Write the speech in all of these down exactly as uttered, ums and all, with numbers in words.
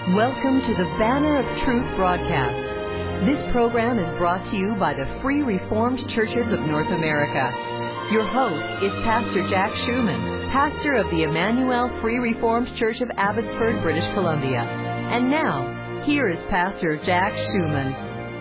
Welcome to the Banner of Truth broadcast. This program is brought to you by the Free Reformed Churches of North America. Your host is Pastor Jack Schumann, pastor of the Emmanuel Free Reformed Church of Abbotsford, British Columbia. And now, here is Pastor Jack Schumann.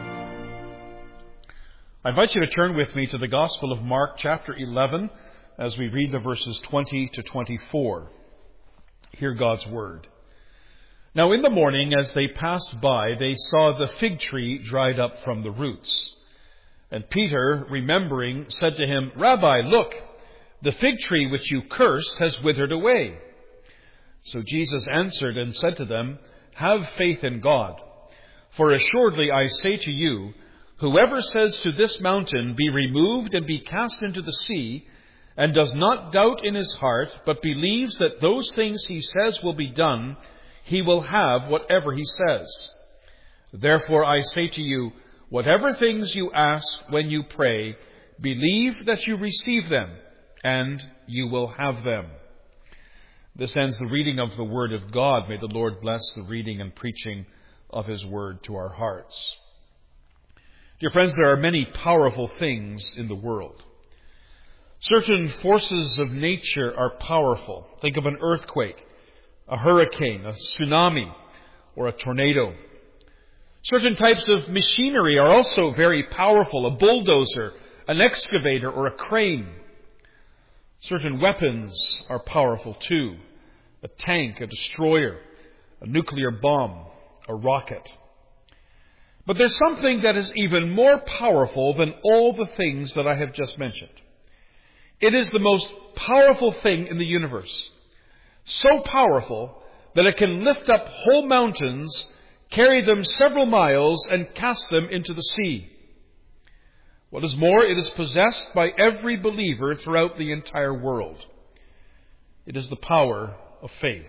I invite you to turn with me to the Gospel of Mark, chapter eleven, as we read the verses twenty to twenty-four. Hear God's word. Now in the morning, as they passed by, they saw the fig tree dried up from the roots. And Peter, remembering, said to him, Rabbi, look, the fig tree which you cursed has withered away. So Jesus answered and said to them, Have faith in God. For assuredly I say to you, whoever says to this mountain, Be removed and be cast into the sea, and does not doubt in his heart, but believes that those things he says will be done, he will have whatever he says. Therefore I say to you, whatever things you ask when you pray, believe that you receive them, and you will have them. This ends the reading of the Word of God. May the Lord bless the reading and preaching of His Word to our hearts. Dear friends, there are many powerful things in the world. Certain forces of nature are powerful. Think of an earthquake, a hurricane, a tsunami, or a tornado. Certain types of machinery are also very powerful, a bulldozer, an excavator, or a crane. Certain weapons are powerful too, a tank, a destroyer, a nuclear bomb, a rocket. But there's something that is even more powerful than all the things that I have just mentioned. It is the most powerful thing in the universe. So powerful that it can lift up whole mountains, carry them several miles, and cast them into the sea. What is more, it is possessed by every believer throughout the entire world. It is the power of faith.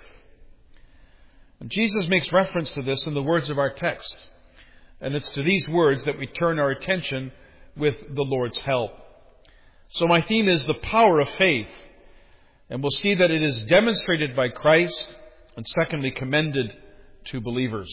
And Jesus makes reference to this in the words of our text. And it's to these words that we turn our attention with the Lord's help. So my theme is the power of faith. And we'll see that it is demonstrated by Christ, and secondly, commended to believers.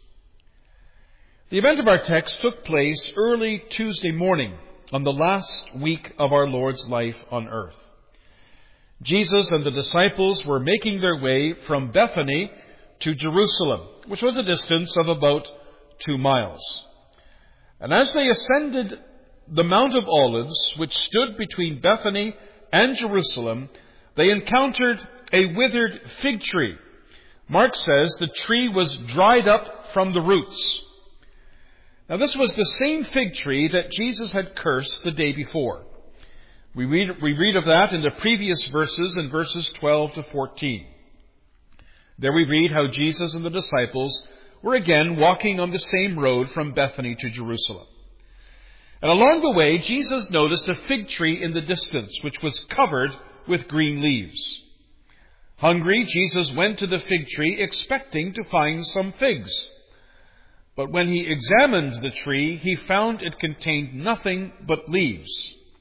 The event of our text took place early Tuesday morning on the last week of our Lord's life on earth. Jesus and the disciples were making their way from Bethany to Jerusalem, which was a distance of about two miles. And as they ascended the Mount of Olives, which stood between Bethany and Jerusalem, they encountered a withered fig tree. Mark says the tree was dried up from the roots. Now this was the same fig tree that Jesus had cursed the day before. We read, we read of that in the previous verses, in verses twelve to fourteen. There we read how Jesus and the disciples were again walking on the same road from Bethany to Jerusalem. And along the way, Jesus noticed a fig tree in the distance, which was covered with green leaves. Hungry, Jesus went to the fig tree expecting to find some figs. But when he examined the tree, he found it contained nothing but leaves.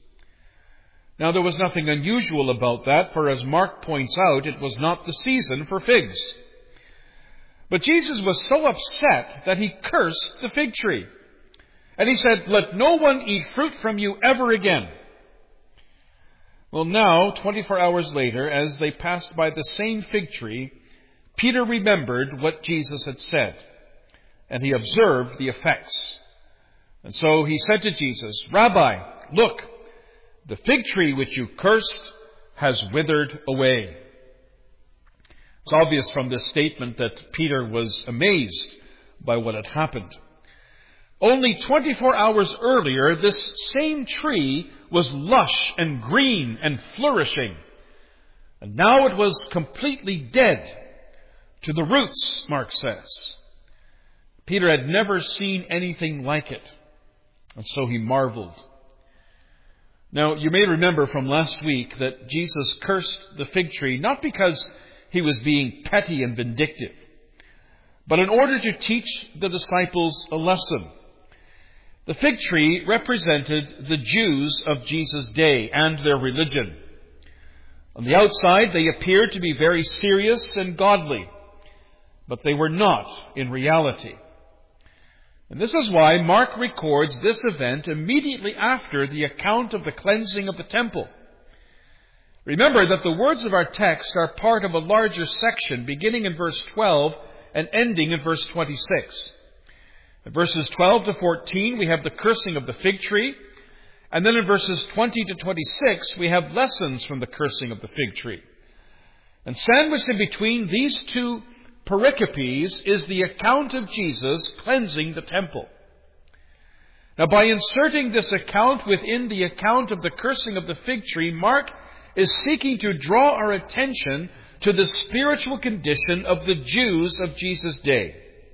Now there was nothing unusual about that, for as Mark points out, it was not the season for figs. But Jesus was so upset that he cursed the fig tree. And he said, Let no one eat fruit from you ever again. Well, now, twenty-four hours later, as they passed by the same fig tree, Peter remembered what Jesus had said, and he observed the effects. And so he said to Jesus, Rabbi, look, the fig tree which you cursed has withered away. It's obvious from this statement that Peter was amazed by what had happened. Only twenty-four hours earlier, this same tree was lush and green and flourishing. And now it was completely dead to the roots, Mark says. Peter had never seen anything like it, and so he marveled. Now, you may remember from last week that Jesus cursed the fig tree not because he was being petty and vindictive, but in order to teach the disciples a lesson. The fig tree represented the Jews of Jesus' day and their religion. On the outside, they appeared to be very serious and godly. but they were not in reality. And this is why Mark records this event immediately after the account of the cleansing of the temple. Remember that the words of our text are part of a larger section beginning in verse twelve and ending in verse twenty-six. In verses twelve to fourteen, we have the cursing of the fig tree. And then in verses twenty to twenty-six, we have lessons from the cursing of the fig tree. And sandwiched in between these two pericopes is the account of Jesus cleansing the temple. Now, by inserting this account within the account of the cursing of the fig tree, Mark is seeking to draw our attention to the spiritual condition of the Jews of Jesus' day.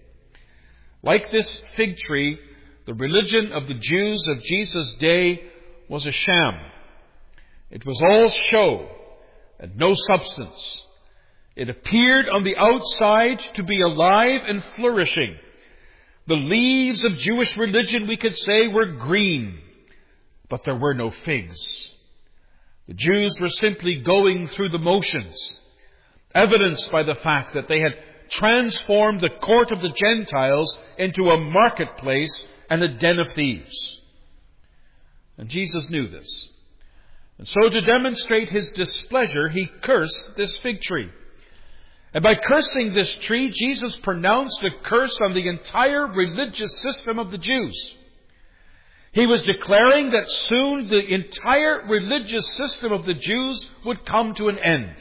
Like this fig tree, the religion of the Jews of Jesus' day was a sham. It was all show and no substance. It appeared on the outside to be alive and flourishing. The leaves of Jewish religion, we could say, were green, but there were no figs. The Jews were simply going through the motions, evidenced by the fact that they had transformed the court of the Gentiles into a marketplace and a den of thieves. And Jesus knew this. And so to demonstrate his displeasure, he cursed this fig tree. And by cursing this tree, Jesus pronounced a curse on the entire religious system of the Jews. He was declaring that soon the entire religious system of the Jews would come to an end.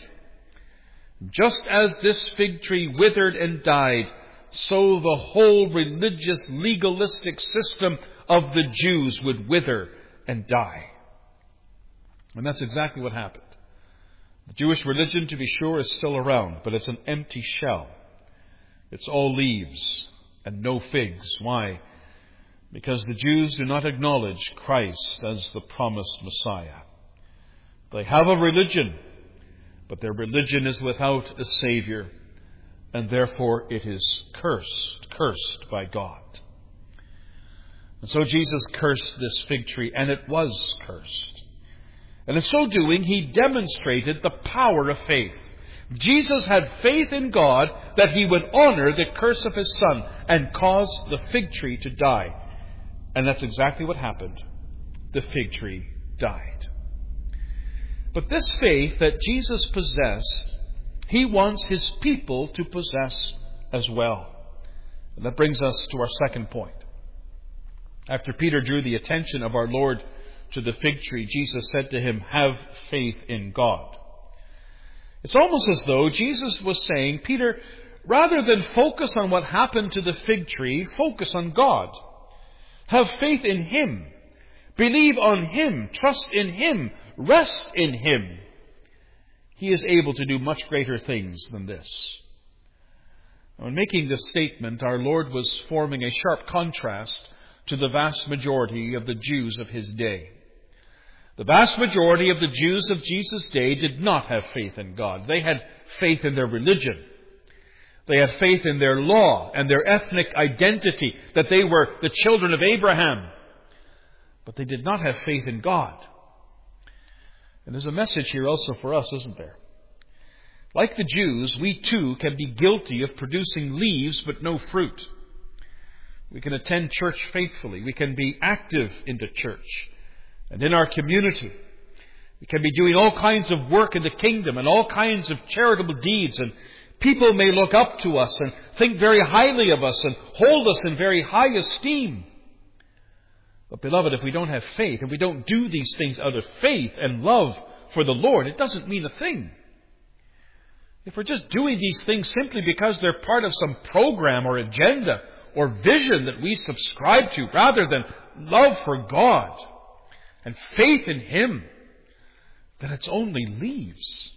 Just as this fig tree withered and died, so the whole religious, legalistic system of the Jews would wither and die. And that's exactly what happened. The Jewish religion, to be sure, is still around, but it's an empty shell. It's all leaves and no figs. Why? Because the Jews do not acknowledge Christ as the promised Messiah. They have a religion, but their religion is without a Savior, and therefore it is cursed, cursed by God. And so Jesus cursed this fig tree, and it was cursed. And in so doing, he demonstrated the power of faith. Jesus had faith in God that he would honor the curse of his Son and cause the fig tree to die. And that's exactly what happened. The fig tree died. But this faith that Jesus possessed, he wants his people to possess as well. And that brings us to our second point. After Peter drew the attention of our Lord to the fig tree, Jesus said to him, "Have faith in God." It's almost as though Jesus was saying, Peter, rather than focus on what happened to the fig tree, focus on God. Have faith in Him. Believe on Him. Trust in Him. Rest in Him. He is able to do much greater things than this. Now, in making this statement, our Lord was forming a sharp contrast to the vast majority of the Jews of His day. The vast majority of the Jews of Jesus' day did not have faith in God. They had faith in their religion. They had faith in their law and their ethnic identity, that they were the children of Abraham. But they did not have faith in God. And there's a message here also for us, isn't there? Like the Jews, we too can be guilty of producing leaves but no fruit. We can attend church faithfully. We can be active in the church and in our community. We can be doing all kinds of work in the kingdom and all kinds of charitable deeds, and people may look up to us and think very highly of us and hold us in very high esteem. But beloved, if we don't have faith, if we don't do these things out of faith and love for the Lord, it doesn't mean a thing. If we're just doing these things simply because they're part of some program or agenda or vision that we subscribe to, rather than love for God and faith in Him, then it's only leaves.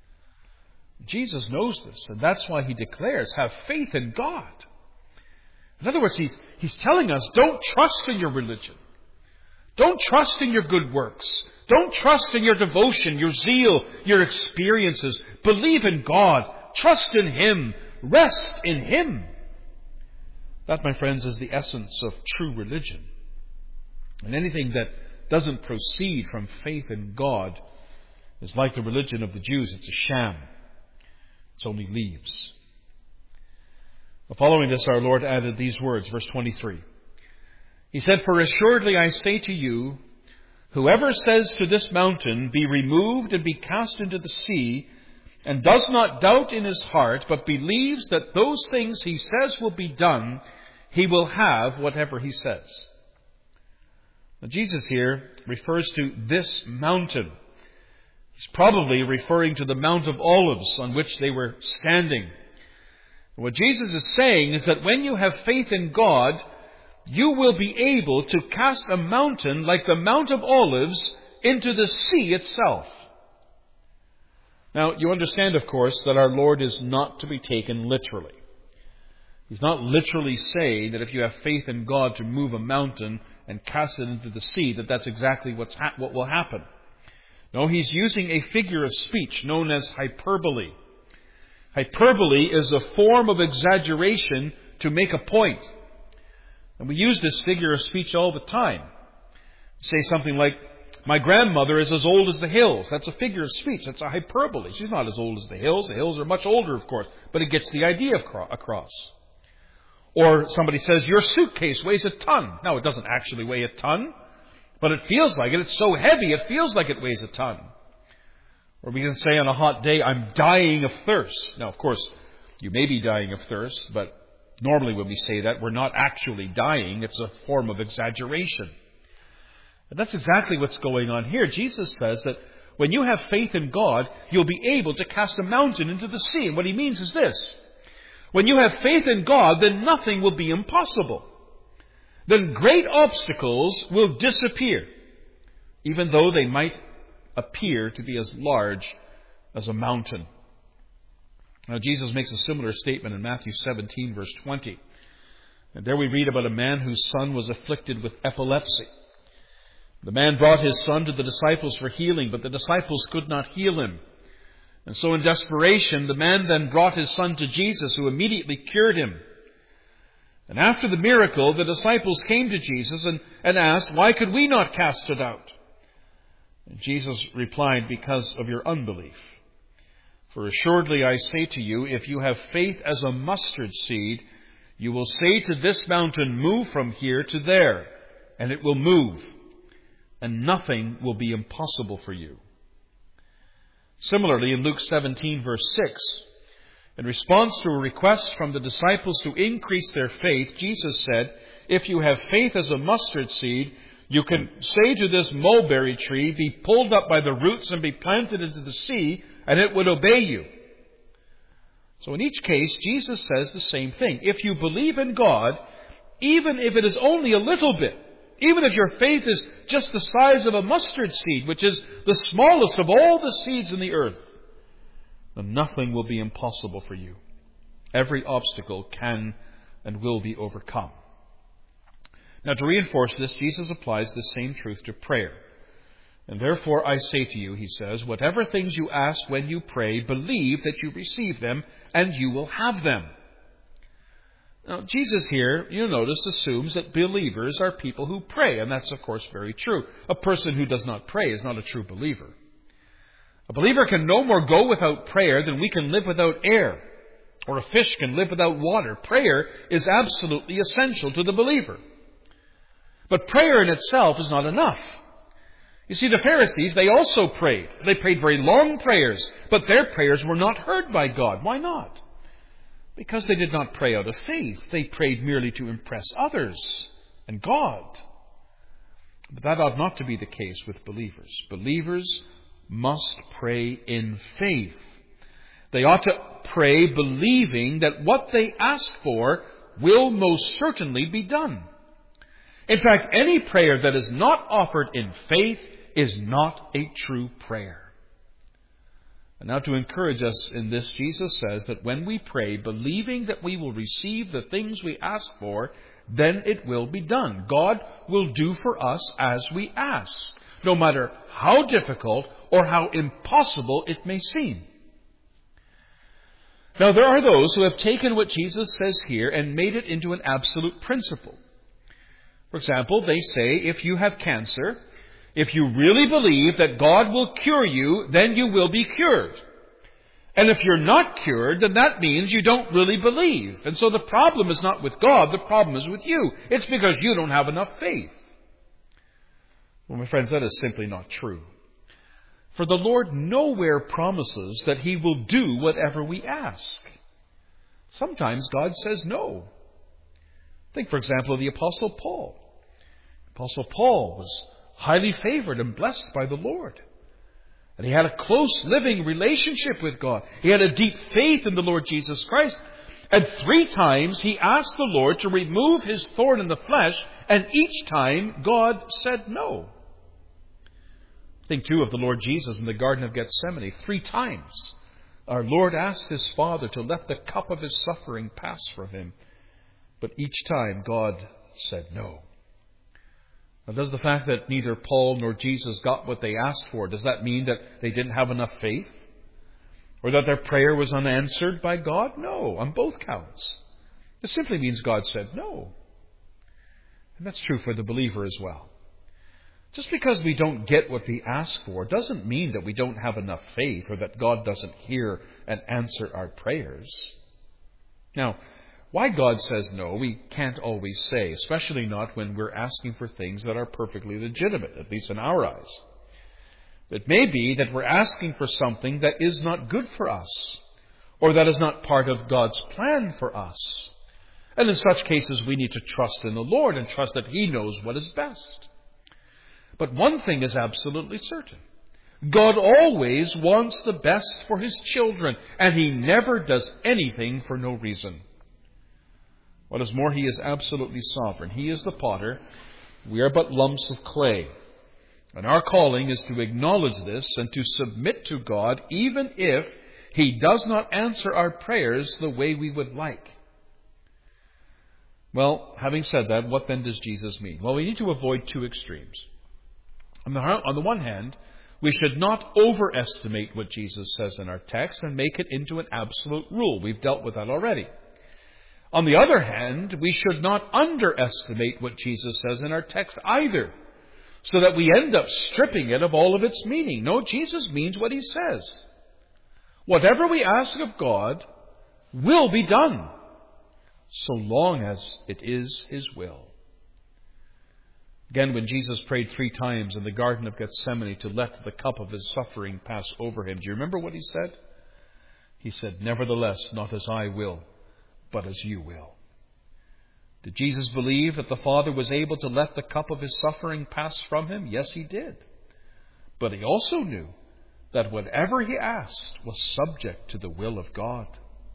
Jesus knows this, and that's why He declares, have faith in God. In other words, He's, he's telling us, don't trust in your religion. Don't trust in your good works. Don't trust in your devotion, your zeal, your experiences. Believe in God. Trust in Him. Rest in Him. That, my friends, is the essence of true religion. And anything that doesn't proceed from faith in God is like the religion of the Jews. It's a sham. It's only leaves. Following this, our Lord added these words, verse twenty-three. He said, "For assuredly I say to you, whoever says to this mountain, 'Be removed and be cast into the sea,' and does not doubt in his heart, but believes that those things he says will be done, he will have whatever he says." Now, Jesus here refers to this mountain. He's probably referring to the Mount of Olives on which they were standing. What Jesus is saying is that when you have faith in God, you will be able to cast a mountain like the Mount of Olives into the sea itself. Now, you understand, of course, that our Lord is not to be taken literally. He's not literally saying that if you have faith in God to move a mountain and cast it into the sea, that that's exactly what's ha- what will happen. No, he's using a figure of speech known as hyperbole. Hyperbole is a form of exaggeration to make a point. And we use this figure of speech all the time. Say something like, "My grandmother is as old as the hills." That's a figure of speech. That's a hyperbole. She's not as old as the hills. The hills are much older, of course. But it gets the idea across. Or somebody says, "Your suitcase weighs a ton." Now, it doesn't actually weigh a ton, but it feels like it. It's so heavy, it feels like it weighs a ton. Or we can say on a hot day, "I'm dying of thirst." Now, of course, you may be dying of thirst, but normally when we say that, we're not actually dying. It's a form of exaggeration. And that's exactly what's going on here. Jesus says that when you have faith in God, you'll be able to cast a mountain into the sea. And what he means is this. When you have faith in God, then nothing will be impossible. Then great obstacles will disappear, even though they might appear to be as large as a mountain. Now, Jesus makes a similar statement in Matthew seventeen, verse twenty. And there we read about a man whose son was afflicted with epilepsy. The man brought his son to the disciples for healing, but the disciples could not heal him. And so in desperation, the man then brought his son to Jesus, who immediately cured him. And after the miracle, the disciples came to Jesus and, and asked, "Why could we not cast it out?" And Jesus replied, "Because of your unbelief. For assuredly I say to you, if you have faith as a mustard seed, you will say to this mountain, 'Move from here to there,' and it will move, and nothing will be impossible for you." Similarly, in Luke seventeen, verse six, in response to a request from the disciples to increase their faith, Jesus said, "If you have faith as a mustard seed, you can say to this mulberry tree, 'Be pulled up by the roots and be planted into the sea,' and it would obey you." So in each case, Jesus says the same thing. If you believe in God, even if it is only a little bit, even if your faith is just the size of a mustard seed, which is the smallest of all the seeds in the earth, then nothing will be impossible for you. Every obstacle can and will be overcome. Now, to reinforce this, Jesus applies the same truth to prayer. "And therefore I say to you," he says, "whatever things you ask when you pray, believe that you receive them, and you will have them." Now, Jesus here, you'll notice, assumes that believers are people who pray, and that's, of course, very true. A person who does not pray is not a true believer. A believer can no more go without prayer than we can live without air, or a fish can live without water. Prayer is absolutely essential to the believer. But prayer in itself is not enough. You see, the Pharisees, they also prayed. They prayed very long prayers, but their prayers were not heard by God. Why not? Because they did not pray out of faith. They prayed merely to impress others and God. But that ought not to be the case with believers. Believers must pray in faith. They ought to pray believing that what they ask for will most certainly be done. In fact, any prayer that is not offered in faith is not a true prayer. And now, to encourage us in this, Jesus says that when we pray, believing that we will receive the things we ask for, then it will be done. God will do for us as we ask, no matter how difficult or how impossible it may seem. Now, there are those who have taken what Jesus says here and made it into an absolute principle. For example, they say, if you have cancer, if you really believe that God will cure you, then you will be cured. And if you're not cured, then that means you don't really believe. And so the problem is not with God, the problem is with you. It's because you don't have enough faith. Well, my friends, that is simply not true. For the Lord nowhere promises that He will do whatever we ask. Sometimes God says no. Think, for example, of the Apostle Paul. Apostle Paul was highly favored and blessed by the Lord. And he had a close living relationship with God. He had a deep faith in the Lord Jesus Christ. And three times he asked the Lord to remove his thorn in the flesh, and each time God said no. Think too of the Lord Jesus in the Garden of Gethsemane. Three times our Lord asked His Father to let the cup of His suffering pass from Him. But each time God said no. Now, does the fact that neither Paul nor Jesus got what they asked for, does that mean that they didn't have enough faith? Or that their prayer was unanswered by God? No, on both counts. It simply means God said no. And that's true for the believer as well. Just because we don't get what we ask for doesn't mean that we don't have enough faith or that God doesn't hear and answer our prayers. Now, why God says no, we can't always say, especially not when we're asking for things that are perfectly legitimate, at least in our eyes. It may be that we're asking for something that is not good for us, or that is not part of God's plan for us. And in such cases, we need to trust in the Lord and trust that He knows what is best. But one thing is absolutely certain. God always wants the best for His children, and He never does anything for no reason. What is more, He is absolutely sovereign. He is the potter. We are but lumps of clay. And our calling is to acknowledge this and to submit to God, even if He does not answer our prayers the way we would like. Well, having said that, what then does Jesus mean? Well, we need to avoid two extremes. On the, on the one hand, we should not overestimate what Jesus says in our text and make it into an absolute rule. We've dealt with that already. On the other hand, we should not underestimate what Jesus says in our text either, so that we end up stripping it of all of its meaning. No, Jesus means what He says. Whatever we ask of God will be done, so long as it is His will. Again, when Jesus prayed three times in the Garden of Gethsemane to let the cup of His suffering pass over Him, do you remember what He said? He said, "Nevertheless, not as I will, but as you will." Did Jesus believe that the Father was able to let the cup of His suffering pass from Him? Yes, He did. But He also knew that whatever He asked was subject to the will of God.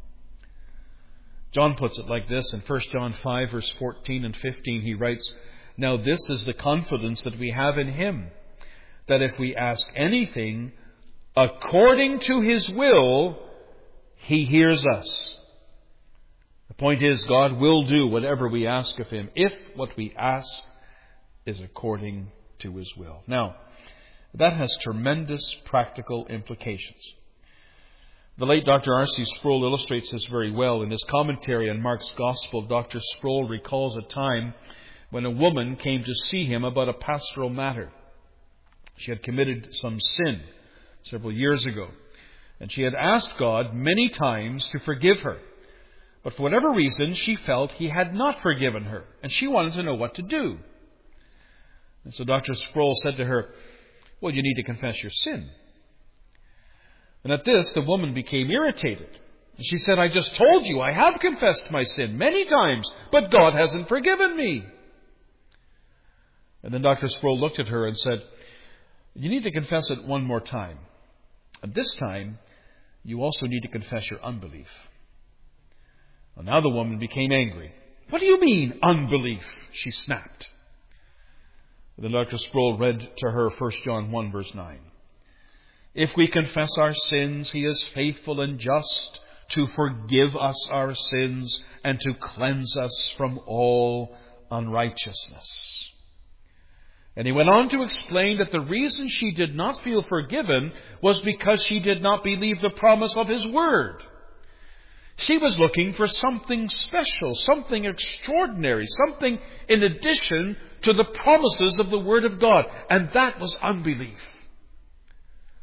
John puts it like this in First John five, verse fourteen and fifteen. He writes, "Now this is the confidence that we have in Him, that if we ask anything according to His will, He hears us." The point is, God will do whatever we ask of Him, if what we ask is according to His will. Now, that has tremendous practical implications. The late Doctor R C Sproul illustrates this very well. In his commentary on Mark's Gospel, Doctor Sproul recalls a time when a woman came to see him about a pastoral matter. She had committed some sin several years ago, and she had asked God many times to forgive her. But for whatever reason, she felt He had not forgiven her, and she wanted to know what to do. And so Doctor Sproul said to her, "Well, you need to confess your sin." And at this, the woman became irritated. And she said, "I just told you I have confessed my sin many times, but God hasn't forgiven me." And then Doctor Sproul looked at her and said, "You need to confess it one more time. And this time, you also need to confess your unbelief." Well, now the woman became angry. "What do you mean, unbelief?" she snapped. And then Doctor Sproul read to her First John one, verse nine. "If we confess our sins, He is faithful and just to forgive us our sins and to cleanse us from all unrighteousness." And he went on to explain that the reason she did not feel forgiven was because she did not believe the promise of His Word. She was looking for something special, something extraordinary, something in addition to the promises of the Word of God, and that was unbelief.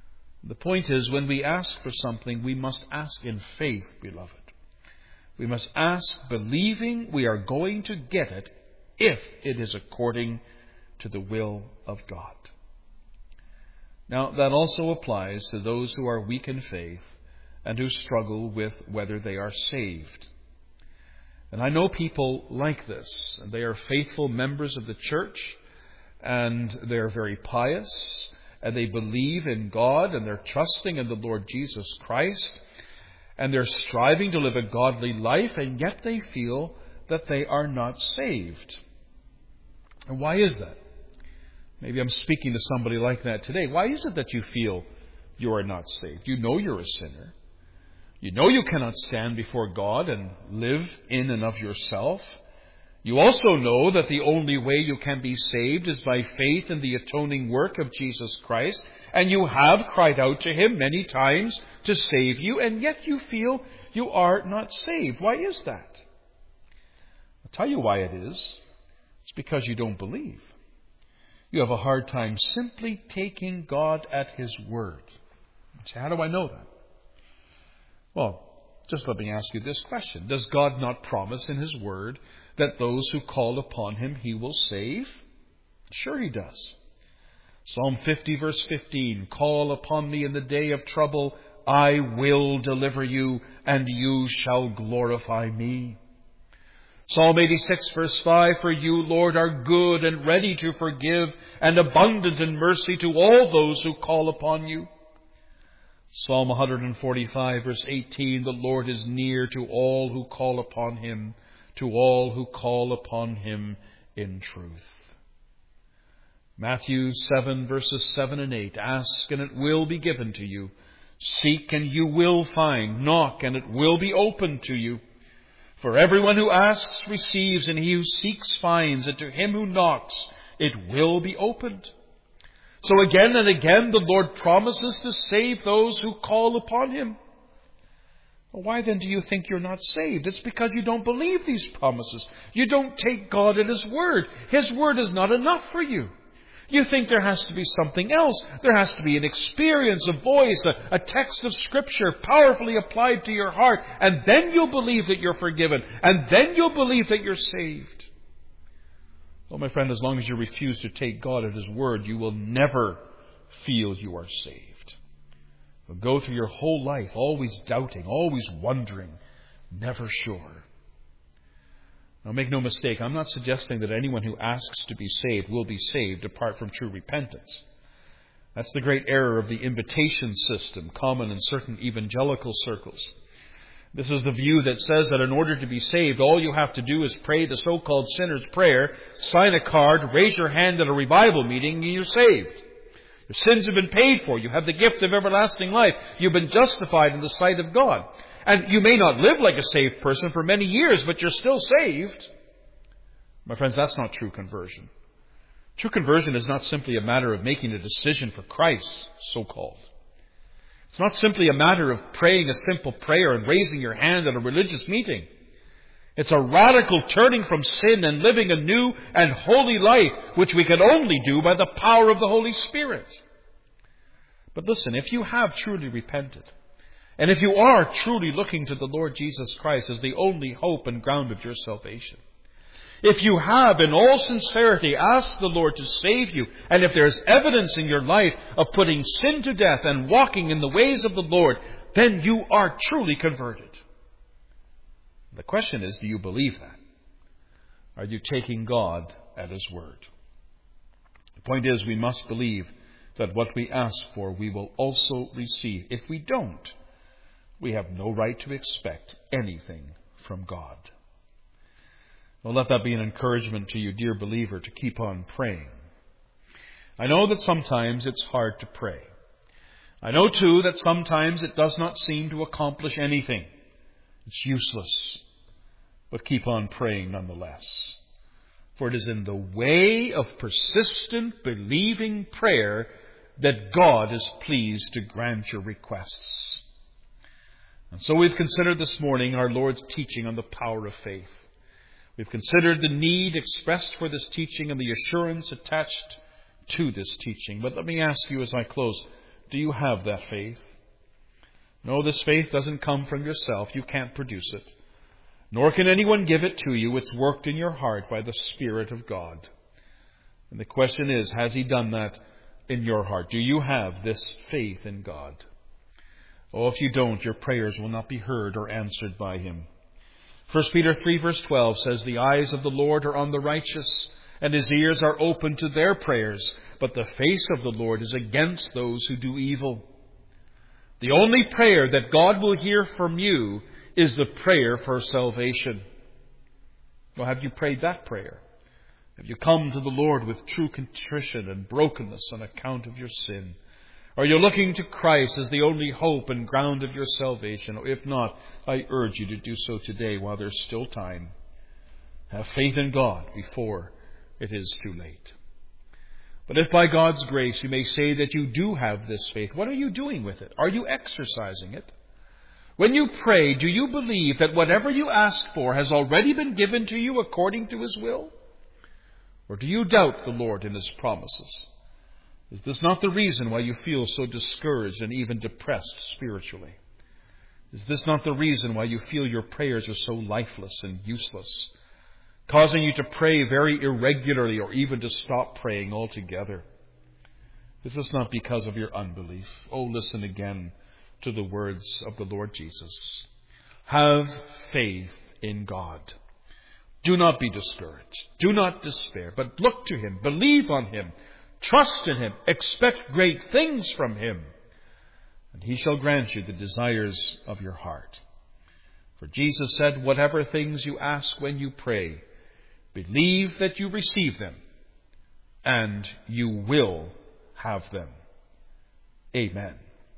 The point is, when we ask for something, we must ask in faith, beloved. We must ask believing we are going to get it if it is according to the will of God. Now, that also applies to those who are weak in faith and who struggle with whether they are saved. And I know people like this, and they are faithful members of the church, and they are very pious, and they believe in God, and they're trusting in the Lord Jesus Christ, and they're striving to live a godly life, and yet they feel that they are not saved. And why is that? Maybe I'm speaking to somebody like that today. Why is it that you feel you are not saved? You know you're a sinner. You know you cannot stand before God and live in and of yourself. You also know that the only way you can be saved is by faith in the atoning work of Jesus Christ. And you have cried out to Him many times to save you, and yet you feel you are not saved. Why is that? I'll tell you why it is. It's because you don't believe. You have a hard time simply taking God at His word. You say, how do I know that? Well, just let me ask you this question. Does God not promise in His word that those who call upon Him He will save? Sure He does. Psalm fifty verse fifteen, call upon me in the day of trouble, I will deliver you, and you shall glorify me. Psalm eighty-six verse five, for you, Lord, are good and ready to forgive, and abundant in mercy to all those who call upon you. Psalm one forty-five verse eighteen, the Lord is near to all who call upon Him, to all who call upon Him in truth. Matthew seven verses seven and eight, ask and it will be given to you. Seek and you will find. Knock and it will be opened to you. For everyone who asks receives, and he who seeks finds, and to him who knocks it will be opened. So again and again the Lord promises to save those who call upon Him. Well, why then do you think you're not saved? It's because you don't believe these promises. You don't take God at His word. His word is not enough for you. You think there has to be something else. There has to be an experience, a voice, a, a text of Scripture powerfully applied to your heart. And then you'll believe that you're forgiven. And then you'll believe that you're saved. Well, my friend, as long as you refuse to take God at His word, you will never feel you are saved. You'll go through your whole life always doubting, always wondering, never sure. Now, make no mistake, I'm not suggesting that anyone who asks to be saved will be saved apart from true repentance. That's the great error of the invitation system, common in certain evangelical circles. This is the view that says that in order to be saved, all you have to do is pray the so-called sinner's prayer, sign a card, raise your hand at a revival meeting, and you're saved. Your sins have been paid for. You have the gift of everlasting life. You've been justified in the sight of God. And you may not live like a saved person for many years, but you're still saved. My friends, that's not true conversion. True conversion is not simply a matter of making a decision for Christ, so-called. It's not simply a matter of praying a simple prayer and raising your hand at a religious meeting. It's a radical turning from sin and living a new and holy life, which we can only do by the power of the Holy Spirit. But listen, if you have truly repented, and if you are truly looking to the Lord Jesus Christ as the only hope and ground of your salvation, if you have in all sincerity asked the Lord to save you, and if there's evidence in your life of putting sin to death and walking in the ways of the Lord, then you are truly converted. The question is, do you believe that? Are you taking God at His word? The point is, we must believe that what we ask for we will also receive. If we don't, we have no right to expect anything from God. Well, let that be an encouragement to you, dear believer, to keep on praying. I know that sometimes it's hard to pray. I know, too, that sometimes it does not seem to accomplish anything. It's useless. But keep on praying nonetheless. For it is in the way of persistent, believing prayer that God is pleased to grant your requests. And so we've considered this morning our Lord's teaching on the power of faith. We've considered the need expressed for this teaching and the assurance attached to this teaching. But let me ask you as I close, Do you have that faith? No, this faith doesn't come from yourself. You can't produce it. Nor can anyone give it to you. It's worked in your heart by the Spirit of God. And the question is, has He done that in your heart? Do you have this faith in God? Oh, if you don't, your prayers will not be heard or answered by Him. First Peter three verse twelve says, the eyes of the Lord are on the righteous, and His ears are open to their prayers, but the face of the Lord is against those who do evil. The only prayer that God will hear from you is the prayer for salvation. Well, have you prayed that prayer? Have you come to the Lord with true contrition and brokenness on account of your sin? Are you looking to Christ as the only hope and ground of your salvation? Or if not, I urge you to do so today while there's still time. Have faith in God before it is too late. But if by God's grace you may say that you do have this faith, what are you doing with it? Are you exercising it? When you pray, do you believe that whatever you ask for has already been given to you according to His will? Or do you doubt the Lord and His promises? Is this not the reason why you feel so discouraged and even depressed spiritually? Is this not the reason why you feel your prayers are so lifeless and useless, causing you to pray very irregularly or even to stop praying altogether? Is this not because of your unbelief? Oh, listen again to the words of the Lord Jesus. Have faith in God. Do not be discouraged. Do not despair, but look to Him. Believe on Him. Trust in Him. Expect great things from Him. And He shall grant you the desires of your heart. For Jesus said, whatever things you ask when you pray, believe that you receive them, and you will have them. Amen.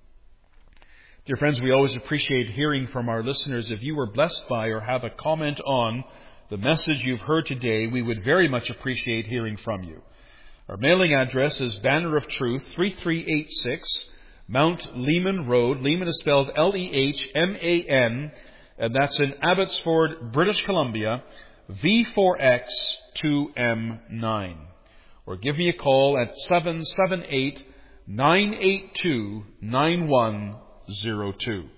Dear friends, we always appreciate hearing from our listeners. If you were blessed by or have a comment on the message you've heard today, we would very much appreciate hearing from you. Our mailing address is Banner of Truth, three three eight six, Mount Lehman Road. Lehman is spelled L E H M A N, and that's in Abbotsford, British Columbia, V four X two M nine. Or give me a call at seven seven eight, nine eight two, nine one zero two.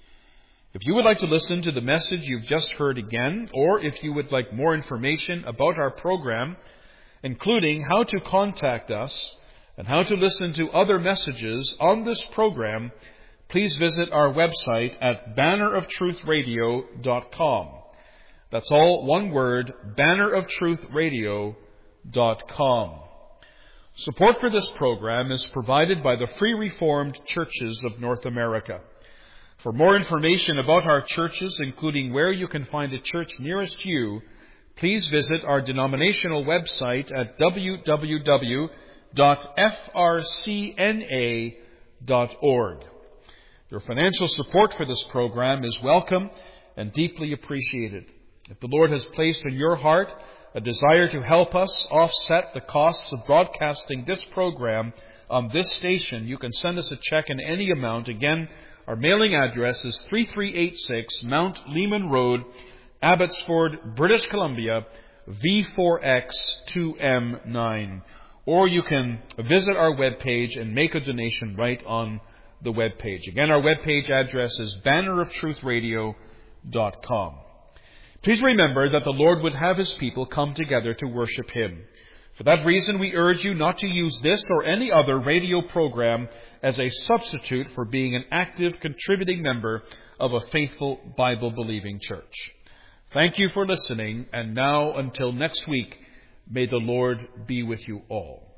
If you would like to listen to the message you've just heard again, or if you would like more information about our program, including how to contact us and how to listen to other messages on this program, please visit our website at banner of truth radio dot com. That's all one word, banner of truth radio dot com. Support for this program is provided by the Free Reformed Churches of North America. For more information about our churches, including where you can find a church nearest you, please visit our denominational website at w w w dot f r c n a dot org. Your financial support for this program is welcome and deeply appreciated. If the Lord has placed in your heart a desire to help us offset the costs of broadcasting this program on this station, you can send us a check in any amount. Again, our mailing address is three three eight six Mount Lehman Road, Abbotsford, British Columbia, V four X two M nine. Or you can visit our webpage and make a donation right on the webpage. Again, our webpage address is banner of truth radio dot com. Please remember that the Lord would have His people come together to worship Him. For that reason, we urge you not to use this or any other radio program as a substitute for being an active, contributing member of a faithful, Bible-believing church. Thank you for listening, and now until next week, may the Lord be with you all.